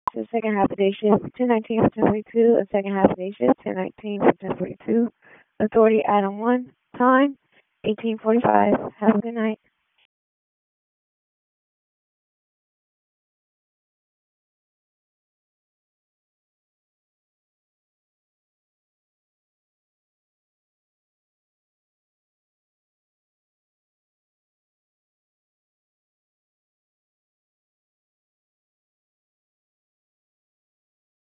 to the second half of day shift 1019 for 1042, a second half of day shift 1019 for 1042. Authority item 1, time 1845. Have a good night.